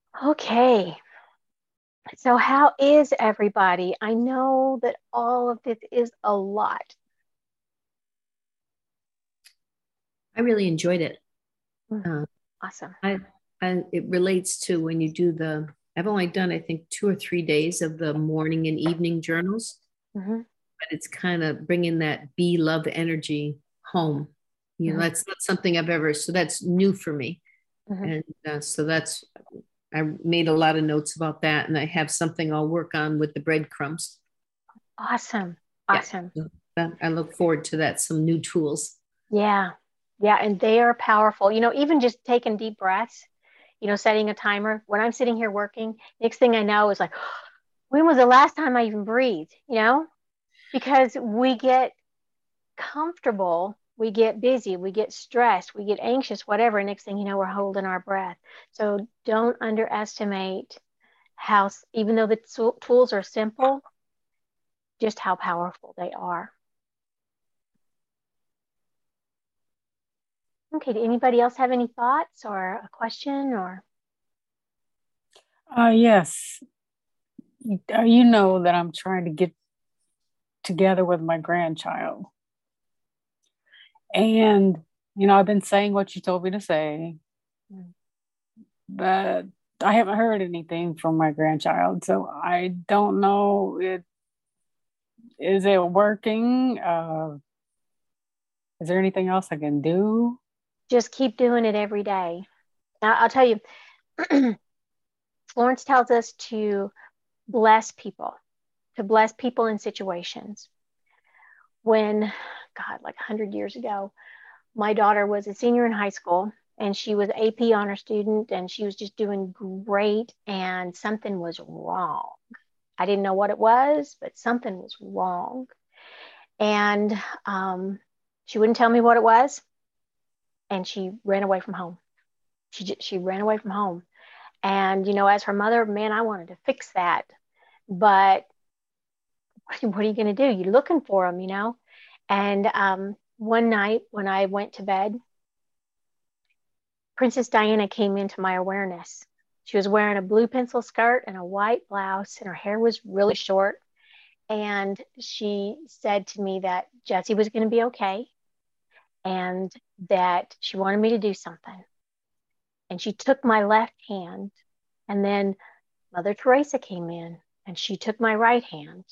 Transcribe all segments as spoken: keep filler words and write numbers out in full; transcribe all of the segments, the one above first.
Okay, so how is everybody? I know that all of this is a lot. I really enjoyed it. Mm, Uh, awesome. I, I it relates to when you do the. I've only done I think two or three days of the morning and evening journals, Hmm. but it's kind of bringing that be love energy home. You know, Hmm. that's not something I've ever. So that's new for me, Hmm. and uh, so that's I made a lot of notes about that, and I have something I'll work on with the breadcrumbs. Awesome. Yeah, Awesome. so that, I look forward to that. Some new tools. Yeah. Yeah. And they are powerful. You know, even just taking deep breaths, you know, setting a timer. When I'm sitting here working, next thing I know is like, when was the last time I even breathed? You know, because we get comfortable, we get busy, we get stressed, we get anxious, whatever. And next thing you know, we're holding our breath. So don't underestimate how, even though the tools are simple, just how powerful they are. Okay, do anybody else have any thoughts or a question or? Uh, yes. Uh, you know that I'm trying to get together with my grandchild. And, you know, I've been saying what you told me to say, Mm. but I haven't heard anything from my grandchild. So I don't know it is it working? Uh, is there anything else I can do? Just keep doing it every day. Now, I'll tell you, Florence tells us to bless people, to bless people in situations. When, God, like one hundred years ago, my daughter was a senior in high school and she was A P honor student and she was just doing great and something was wrong. I didn't know what it was, but something was wrong. And um, she wouldn't tell me what it was and she ran away from home. She, she ran away from home. And, you know, as her mother, man, I wanted to fix that. But what are you going to do? You're looking for them, you know? And um, one night when I went to bed, Princess Diana came into my awareness. She was wearing a blue pencil skirt and a white blouse, and her hair was really short. And she said to me that Jesse was going to be okay and that she wanted me to do something. And she took my left hand, and then Mother Teresa came in and she took my right hand.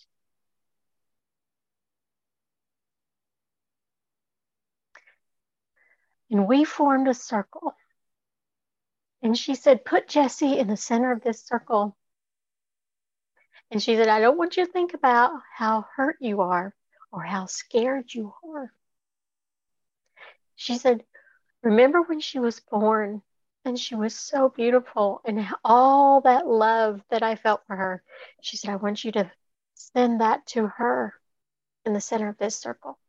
And we formed a circle. And she said, put Jesse in the center of this circle. And she said, I don't want you to think about how hurt you are or how scared you are. She said, remember when she was born and she was so beautiful and all that love that I felt for her. She said, I want you to send that to her in the center of this circle.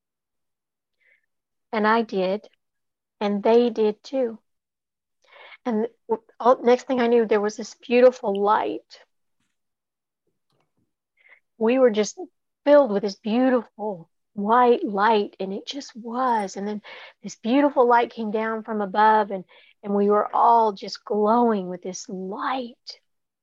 And I did, and they did too. And all, next thing I knew, there was this beautiful light. We were just filled with this beautiful white light, and it just was. And then this beautiful light came down from above, and and we were all just glowing with this light.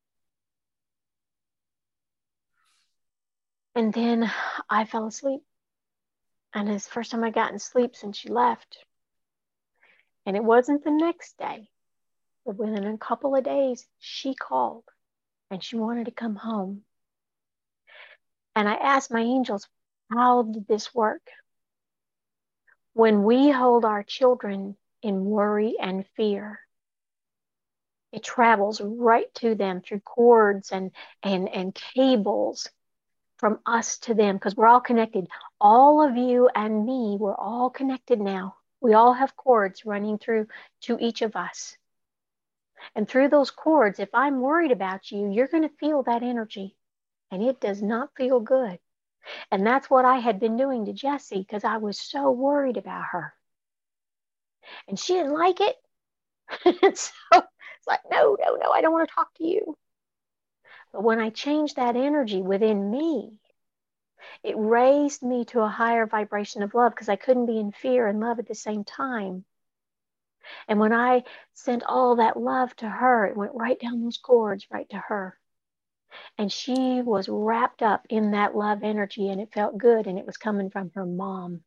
And then I fell asleep, and it's the first time I got in sleep since she left. And it wasn't the next day, but within a couple of days, she called and she wanted to come home. And I asked my angels, how did this work? When we hold our children in worry and fear, it travels right to them through cords and and and cables from us to them because we're all connected. All of you and me, we're all connected now. We all have cords running through to each of us. And through those cords, if I'm worried about you, you're going to feel that energy. And it does not feel good. And that's what I had been doing to Jessie because I was so worried about her. And she didn't like it. And so it's like, no, no, no, I don't want to talk to you. But when I changed that energy within me, it raised me to a higher vibration of love because I couldn't be in fear and love at the same time. And when I sent all that love to her, it went right down those cords, right to her. And she was wrapped up in that love energy, and it felt good, and it was coming from her mom.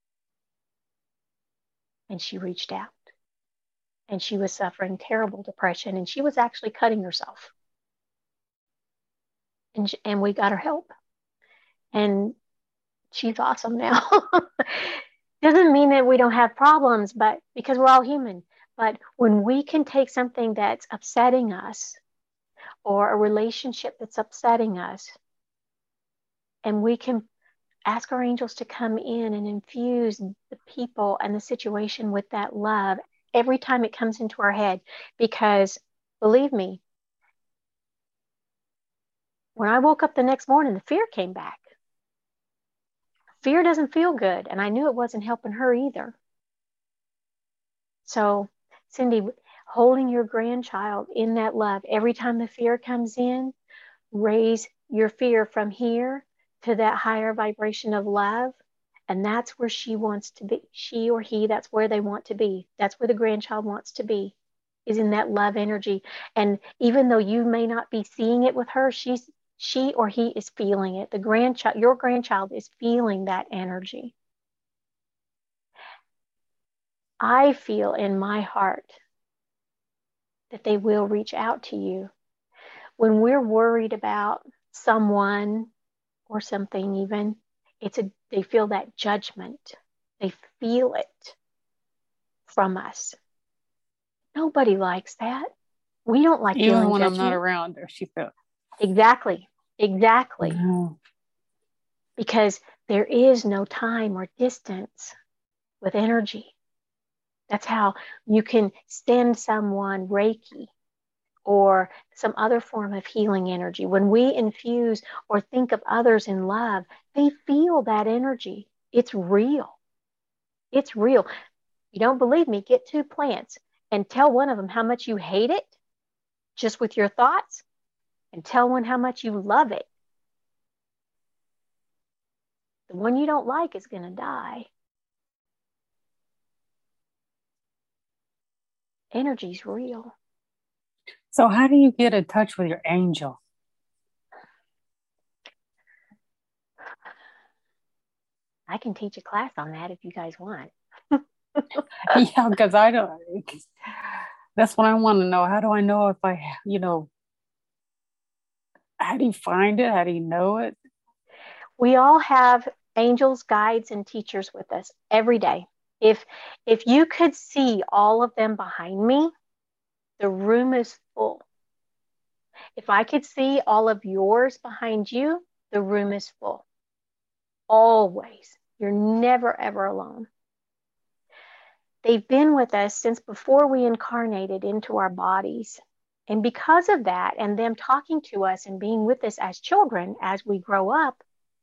And she reached out, and she was suffering terrible depression, and she was actually cutting herself. And, she, and we got her help. And she's awesome now. Doesn't mean that we don't have problems, but because we're all human. But when we can take something that's upsetting us, or a relationship that's upsetting us, and we can ask our angels to come in and infuse the people and the situation with that love every time it comes into our head. Because believe me, when I woke up the next morning, the fear came back. Fear doesn't feel good, and I knew it wasn't helping her either. So, Cindy, holding your grandchild in that love, every time the fear comes in, raise your fear from here to that higher vibration of love. And that's where she wants to be. She or he, that's where they want to be. That's where the grandchild wants to be, is in that love energy. And even though you may not be seeing it with her, she's she or he is feeling it. The grandchild, your grandchild is feeling that energy. I feel in my heart that they will reach out to you. When we're worried about someone or something, even, it's a they feel that judgment. They feel it from us. Nobody likes that. We don't like even feeling when judgment. I'm not around her. She feels exactly, exactly, no. Because there is no time or distance with energy. That's how you can send someone Reiki or some other form of healing energy. When we infuse or think of others in love, they feel that energy. It's real. It's real. You don't believe me? Get two plants and tell one of them how much you hate it just with your thoughts, and tell one how much you love it. The one you don't like is going to die. Energy's real. So how do you get in touch with your angel? I can teach a class on that if you guys want. Yeah, because I don't, that's what I want to know. How do I know if I, you know, how do you find it? How do you know it? We all have angels, guides, and teachers with us every day. If if you could see all of them behind me, the room is full. If I could see all of yours behind you, the room is full. Always. You're never, ever alone. They've been with us since before we incarnated into our bodies. And because of that, and them talking to us and being with us as children as we grow up,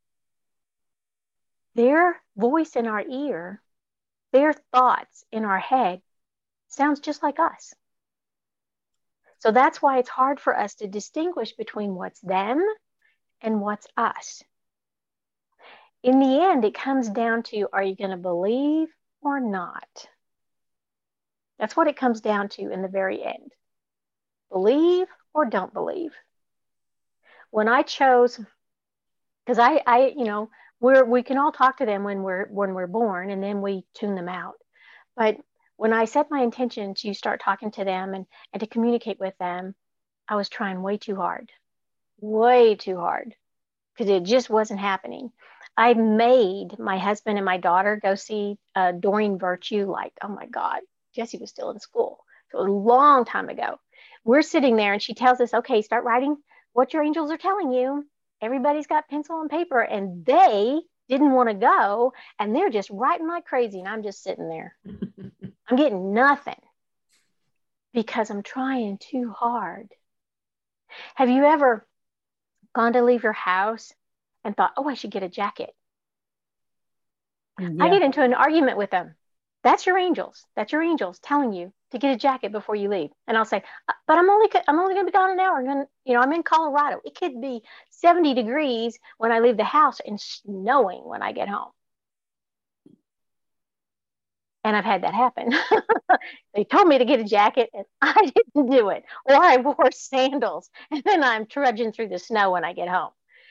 their voice in our ear, their thoughts in our head sounds just like us. So that's why it's hard for us to distinguish between what's them and what's us. In the end, it comes down to, are you going to believe or not? That's what it comes down to in the very end. Believe or don't believe. When I chose, because I, I, you know, we're we can all talk to them when we're when we're born, and then we tune them out. But when I set my intention to start talking to them and, and to communicate with them, I was trying way too hard, way too hard, because it just wasn't happening. I made my husband and my daughter go see uh, Doreen Virtue, like, oh my God, Jesse was still in school. So it was a long time ago. We're sitting there and she tells us, okay, start writing what your angels are telling you. Everybody's got pencil and paper, and they didn't want to go, and they're just writing like crazy, and I'm just sitting there. I'm getting nothing because I'm trying too hard. Have you ever gone to leave your house and thought, oh, I should get a jacket? Yeah. I get into an argument with them. That's your angels. That's your angels telling you to get a jacket before you leave. And I'll say, but I'm only I'm only going to be gone an hour. I'm gonna, you know, I'm in Colorado. It could be seventy degrees when I leave the house and snowing when I get home. And I've had that happen. They told me to get a jacket and I didn't do it. Or I wore sandals and then I'm trudging through the snow when I get home.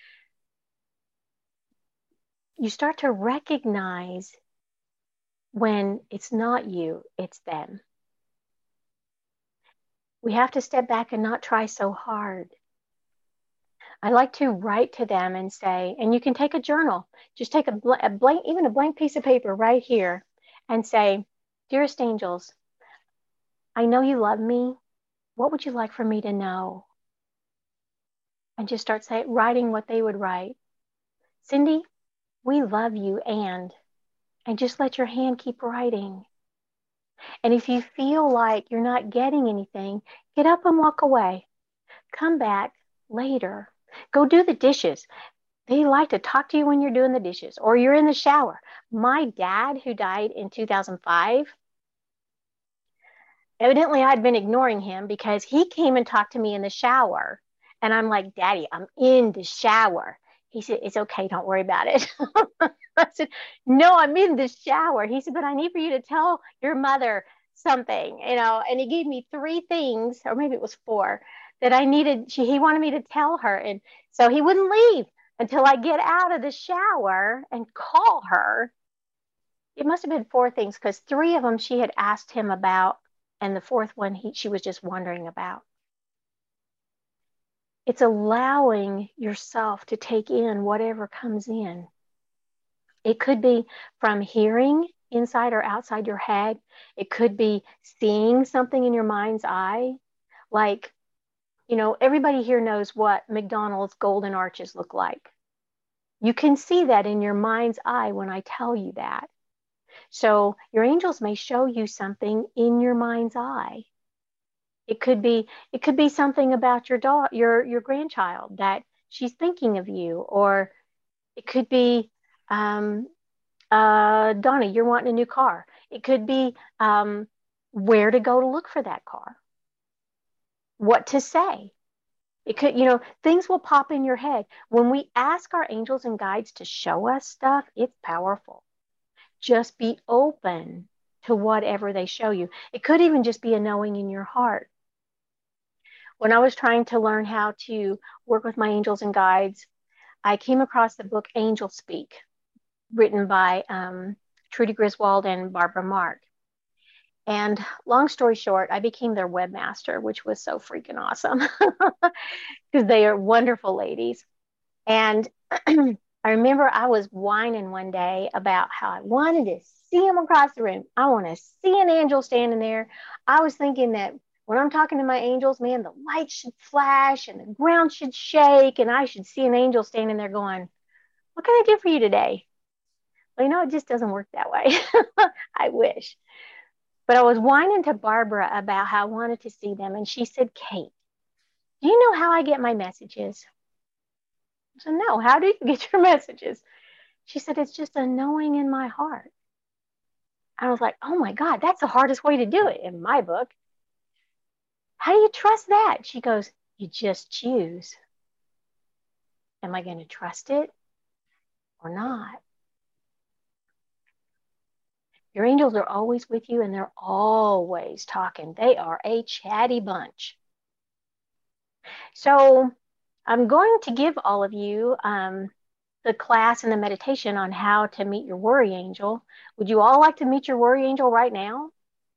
You start to recognize when it's not you, it's them. We have to step back and not try so hard. I like to write to them and say, and you can take a journal, just take a, bl- a blank, even a blank piece of paper right here and say, dearest angels, I know you love me. What would you like for me to know? And just start say, writing what they would write. Cindy, we love you and, and just let your hand keep writing. And if you feel like you're not getting anything, get up and walk away. Come back later. Go do the dishes. They like to talk to you when you're doing the dishes or you're in the shower. My dad, who died in two thousand five, evidently I'd been ignoring him because he came and talked to me in the shower. And I'm like, Daddy, I'm in the shower. He said, it's okay. Don't worry about it. I said, no, I'm in the shower. He said, but I need for you to tell your mother something, you know, and he gave me three things, or maybe it was four, that I needed. She, he wanted me to tell her. And so he wouldn't leave until I get out of the shower and call her. It must have been four things because three of them she had asked him about. And the fourth one, he, she was just wondering about. It's allowing yourself to take in whatever comes in. It could be from hearing inside or outside your head. It could be seeing something in your mind's eye. Like, you know, everybody here knows what McDonald's golden arches look like. You can see that in your mind's eye when I tell you that. So your angels may show you something in your mind's eye. It could be it could be something about your dog, your your grandchild that she's thinking of you, or it could be um, uh, Donna, you're wanting a new car. It could be um, where to go to look for that car, what to say. It could, you know, things will pop in your head. When we ask our angels and guides to show us stuff, it's powerful. Just be open to whatever they show you. It could even just be a knowing in your heart. When I was trying to learn how to work with my angels and guides, I came across the book Angel Speak, written by um, Trudy Griswold and Barbara Mark. And long story short, I became their webmaster, which was so freaking awesome because they are wonderful ladies. And I remember I was whining one day about how I wanted to see him across the room. I want to see an angel standing there. I was thinking that when I'm talking to my angels, man, the light should flash and the ground should shake, and I should see an angel standing there going, what can I do for you today? Well, you know, it just doesn't work that way. I wish. But I was whining to Barbara about how I wanted to see them. And she said, Kate, do you know how I get my messages? I said, no, how do you get your messages? She said, it's just a knowing in my heart. I was like, oh my God, that's the hardest way to do it in my book. How do you trust that? She goes, you just choose. Am I going to trust it or not? Your angels are always with you and they're always talking. They are a chatty bunch. So I'm going to give all of you um, the class and the meditation on how to meet your worry angel. Would you all like to meet your worry angel right now?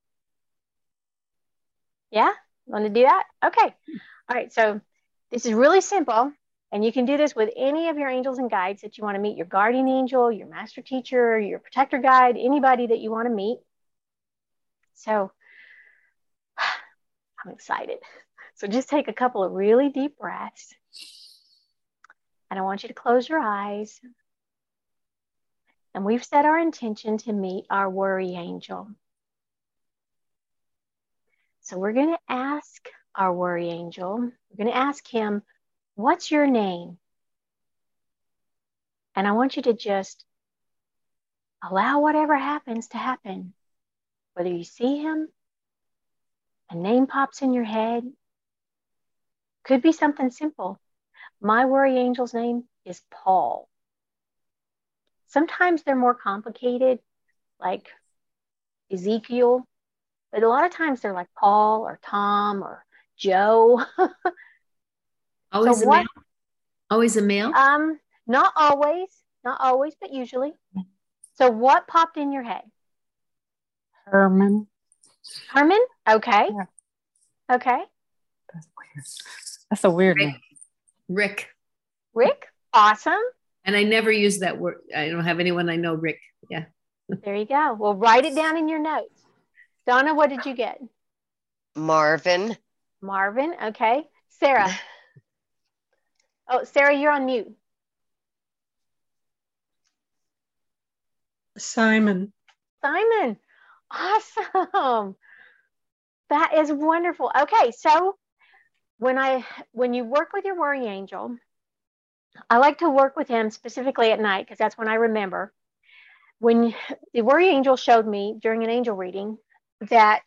Yeah? Want to do that? Okay. All right. So this is really simple. And you can do this with any of your angels and guides that you want to meet, your guardian angel, your master teacher, your protector guide, anybody that you want to meet. So I'm excited. So just take a couple of really deep breaths. And I want you to close your eyes. And we've set our intention to meet our worry angel. So we're going to ask our worry angel, we're going to ask him, what's your name? And I want you to just allow whatever happens to happen. Whether you see him, a name pops in your head, could be something simple. My worry angel's name is Paul. Sometimes they're more complicated, like Ezekiel, but a lot of times they're like Paul or Tom or Joe. Always So a what? male? Always a male? Um, not always, not always, but usually. So what popped in your head? Herman. Herman? Okay. Yeah. Okay. That's weird. That's a weird Rick. name. Rick. Rick? Awesome. And I never use that word. I don't have anyone I know Rick. Yeah. There you go. Well, write it down in your notes. Donna, what did you get? Marvin. Marvin. Okay. Sarah. Oh, Sarah, you're on mute. Simon. Simon. Awesome. That is wonderful. Okay, so when I when you work with your worry angel, I like to work with him specifically at night because that's when I remember. When the worry angel showed me during an angel reading that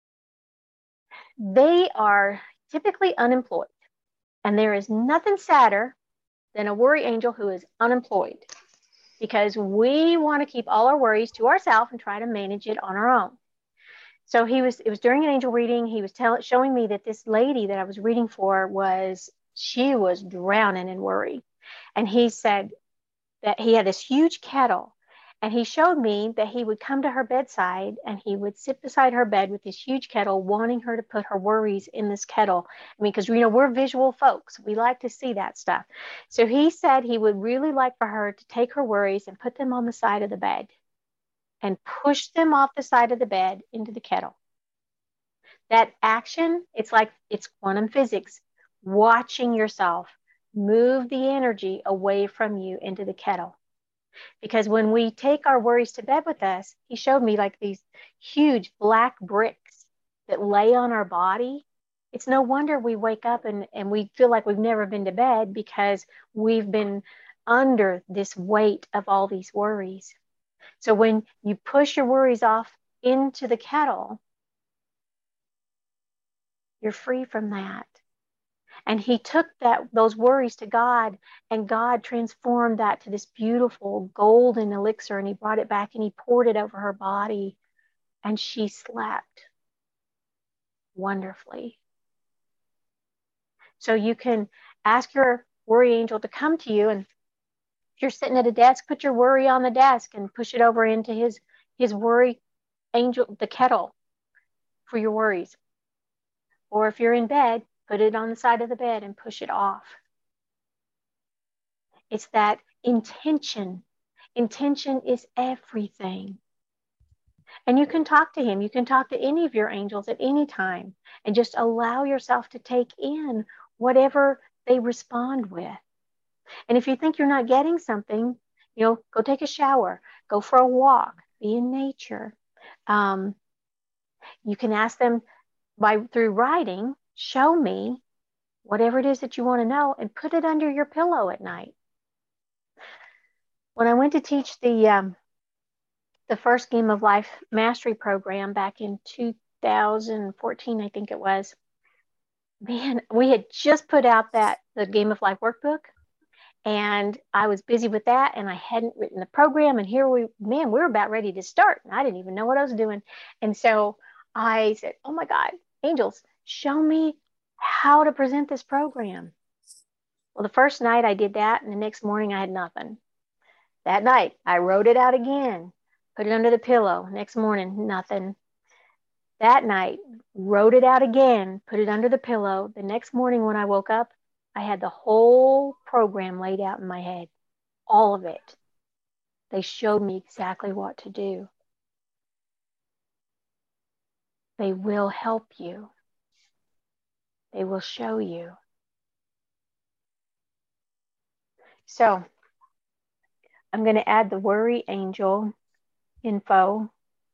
they are typically unemployed, and there is nothing sadder than a worry angel who is unemployed, because we want to keep all our worries to ourselves and try to manage it on our own. So he was, it was during an angel reading, he was tell, showing me that this lady that I was reading for was, she was drowning in worry. And he said that he had this huge kettle, and he showed me that he would come to her bedside and he would sit beside her bed with this huge kettle, wanting her to put her worries in this kettle. I mean, because, you know, we're visual folks. We like to see that stuff. So he said he would really like for her to take her worries and put them on the side of the bed and push them off the side of the bed into the kettle. That action, it's like, it's quantum physics, watching yourself move the energy away from you into the kettle. Because when we take our worries to bed with us, he showed me like these huge black bricks that lay on our body. It's no wonder we wake up and, and we feel like we've never been to bed, because we've been under this weight of all these worries. So when you push your worries off into the kettle, you're free from that. And he took that those worries to God, and God transformed that to this beautiful golden elixir, and he brought it back and he poured it over her body, and she slept wonderfully. So you can ask your worry angel to come to you, and if you're sitting at a desk, put your worry on the desk and push it over into his his worry angel, the kettle for your worries. Or if you're in bed, put it on the side of the bed and push it off. It's that intention. Intention is everything. And you can talk to him. You can talk to any of your angels at any time and just allow yourself to take in whatever they respond with. And if you think you're not getting something, you know, go take a shower, go for a walk, be in nature. Um, you can ask them by through writing, show me whatever it is that you want to know, and put it under your pillow at night. When I went to teach the um, the first Game of Life Mastery program back in two thousand fourteen, I think it was, man, we had just put out that the Game of Life workbook, and I was busy with that, and I hadn't written the program, and here we, man, we were about ready to start, and I didn't even know what I was doing. And so I said, oh my God, angels, show me how to present this program. Well, the first night I did that, and the next morning I had nothing. That night I wrote it out again, put it under the pillow. Next morning, nothing. That night, wrote it out again, put it under the pillow. The next morning when I woke up, I had the whole program laid out in my head, all of it. They showed me exactly what to do. They will help you. They will show you. So I'm going to add the worry angel info.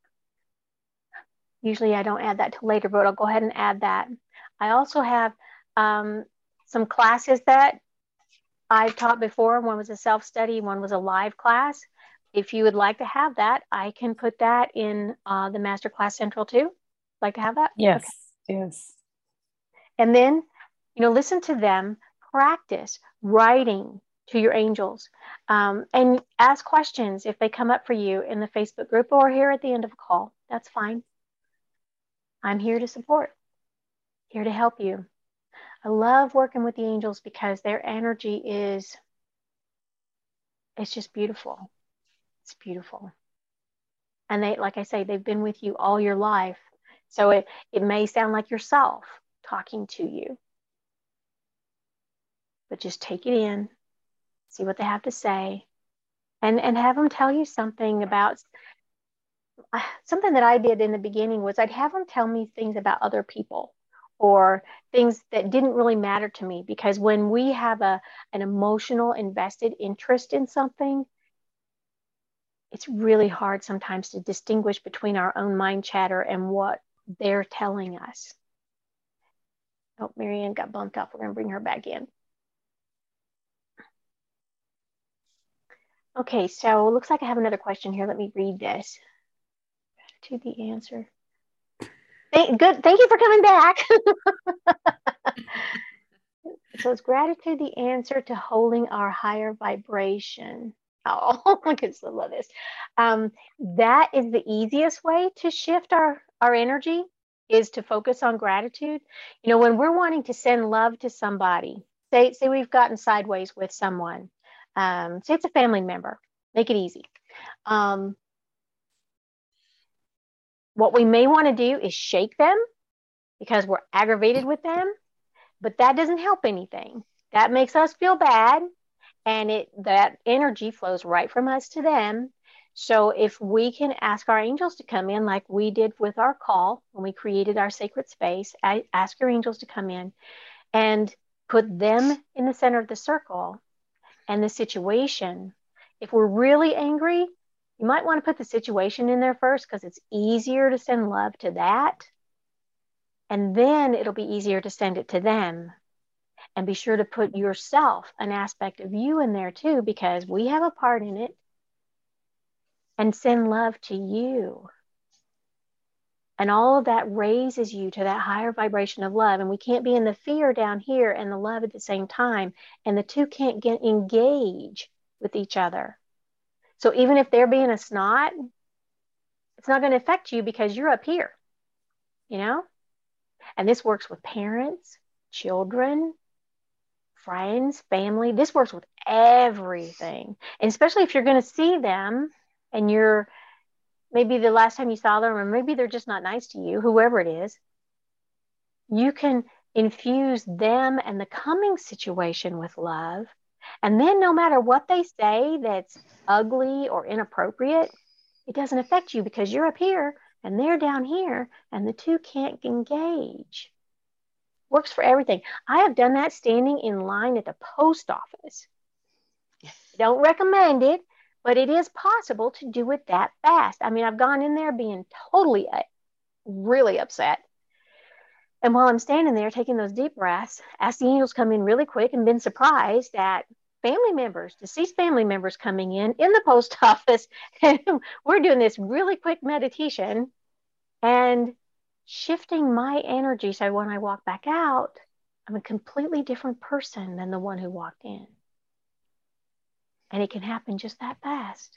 Usually I don't add that till later, but I'll go ahead and add that. I also have um, some classes that I've taught before. One was a self-study, one was a live class. If you would like to have that, I can put that in uh, the Masterclass Central too. Like to have that? Yes, okay. yes. And then, you know, listen to them, practice writing to your angels, um, and ask questions if they come up for you in the Facebook group or here at the end of a call. That's fine. I'm here to support, here to help you. I love working with the angels because their energy is, it's just beautiful. It's beautiful. And they, like I say, they've been with you all your life. So it, it may sound like yourself talking to you, but just take it in, see what they have to say, and, and have them tell you something about, something that I did in the beginning was I'd have them tell me things about other people or things that didn't really matter to me. Because when we have a, an emotional invested interest in something, it's really hard sometimes to distinguish between our own mind chatter and what they're telling us. Oh, Marianne got bumped up. We're going to bring her back in. Okay, so it looks like I have another question here. Let me read this. To the answer. Thank, good. Thank you for coming back. So is gratitude the answer to holding our higher vibration? Oh, I can still love this. Um, that is the easiest way to shift our, our energy, is to focus on gratitude. You know, when we're wanting to send love to somebody, say, say we've gotten sideways with someone, um, say it's a family member, make it easy. Um, what we may want to do is shake them because we're aggravated with them, but that doesn't help anything. That makes us feel bad, and it that energy flows right from us to them. So if we can ask our angels to come in, like we did with our call when we created our sacred space, I ask your angels to come in and put them in the center of the circle and the situation. If we're really angry, you might want to put the situation in there first because it's easier to send love to that. And then it'll be easier to send it to them. And be sure to put yourself, an aspect of you in there too, because we have a part in it. And send love to you. And all of that raises you to that higher vibration of love. And we can't be in the fear down here and the love at the same time. And the two can't get engage with each other. So even if they're being a snot, it's not going to affect you because you're up here, you know? And this works with parents, children, friends, family. This works with everything. And especially if you're going to see them and you're maybe the last time you saw them, or maybe they're just not nice to you, whoever it is, you can infuse them and the coming situation with love. And then no matter what they say that's ugly or inappropriate, it doesn't affect you because you're up here and they're down here and the two can't engage. Works for everything. I have done that standing in line at the post office. Don't recommend it, but it is possible to do it that fast. I mean, I've gone in there being totally, uh, really upset. And while I'm standing there taking those deep breaths, asked the angels come in really quick and been surprised that family members, deceased family members coming in, in the post office. And we're doing this really quick meditation and shifting my energy. So when I walk back out, I'm a completely different person than the one who walked in. And it can happen just that fast.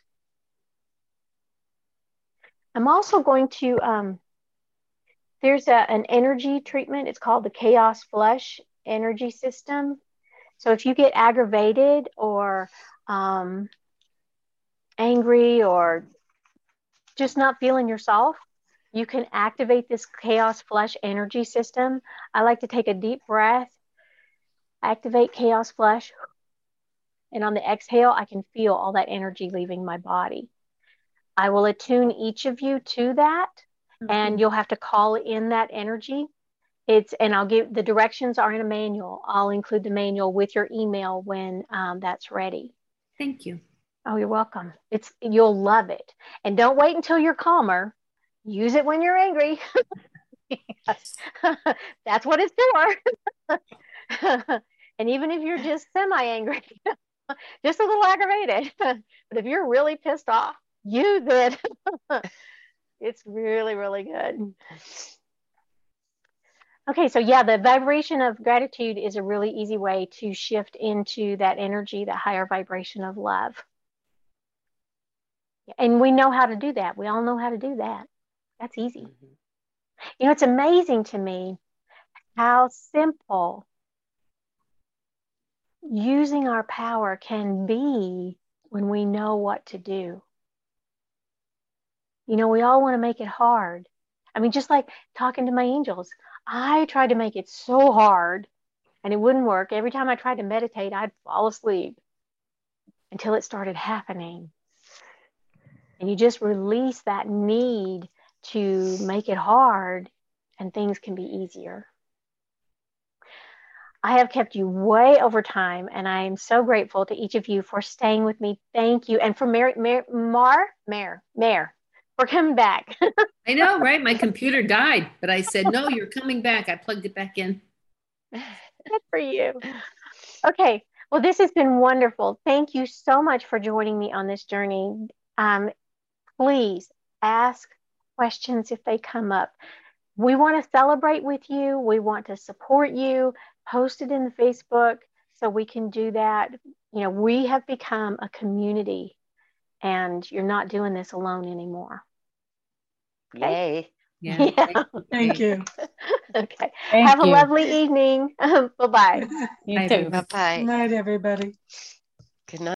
I'm also going to, um, there's a, an energy treatment. It's called the Chaos Flush energy system. So if you get aggravated or um, angry or just not feeling yourself, you can activate this Chaos Flush energy system. I like to take a deep breath, activate Chaos Flush, and on the exhale, I can feel all that energy leaving my body. I will attune each of you to that, mm-hmm. and you'll have to call in that energy. It's and I'll give the directions are in a manual. I'll include the manual with your email when um, that's ready. Thank you. Oh, you're welcome. It's you'll love it. And don't wait until you're calmer. Use it when you're angry. That's what it's for. And even if you're just semi-angry, just a little aggravated, but if you're really pissed off, use it. It's really, really good. Okay, so yeah, the vibration of gratitude is a really easy way to shift into that energy, that higher vibration of love. And we know how to do that. We all know how to do that. That's easy. Mhm. You know, it's amazing to me how simple using our power can be when we know what to do. You know, we all want to make it hard. I mean, just like talking to my angels, I tried to make it so hard and it wouldn't work. Every time I tried to meditate, I'd fall asleep until it started happening. And you just release that need to make it hard and things can be easier. I have kept you way over time, and I am so grateful to each of you for staying with me. Thank you. And for Mary, Mar, Mar, Mare, Mare, for coming back. I know, right? My computer died, but I said, no, you're coming back. I plugged it back in. Good for you. Okay. Well, this has been wonderful. Thank you so much for joining me on this journey. Um, please ask questions if they come up. We want to celebrate with you. We want to support you. Post it in the Facebook so we can do that. You know, we have become a community and you're not doing this alone anymore. Yay. Yeah. Yeah. Thank you. Okay. Thank Have a you. lovely evening. Bye-bye. You Bye, too. everybody. Bye-bye. Good night, everybody. Good night.